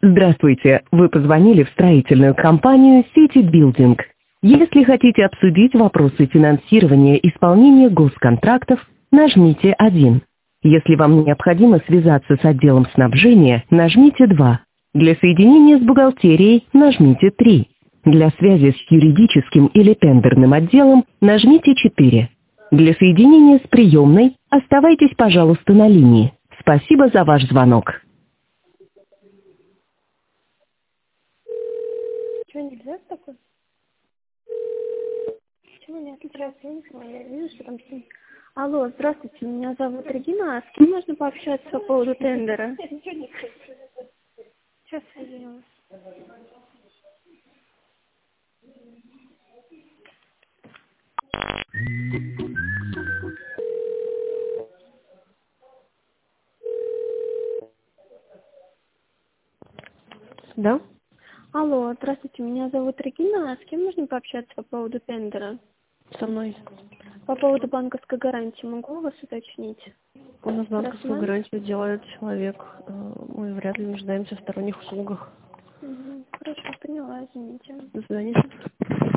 Здравствуйте, вы позвонили в строительную компанию City Building. Если хотите обсудить вопросы финансирования исполнения госконтрактов, нажмите 1. Если вам необходимо связаться с отделом снабжения, нажмите 2. Для соединения с бухгалтерией нажмите 3. Для связи с юридическим или тендерным отделом нажмите 4. Для соединения с приемной оставайтесь, пожалуйста, на линии. Спасибо за ваш звонок. Что, нельзя с такой? Почему нет? Здравствуйте, я вижу, что там все. Алло, здравствуйте, меня зовут Регина. А с кем можно пообщаться по поводу тендера? Сейчас соединилась. Да? Алло, здравствуйте, меня зовут Регина. А с кем можно пообщаться по поводу тендера? Со мной. По поводу банковской гарантии могу вас уточнить? У нас банковскую Рассматриваете? гарантию делает человек. Мы вряд ли нуждаемся в сторонних услугах. Хорошо, поняла, извините. До свидания.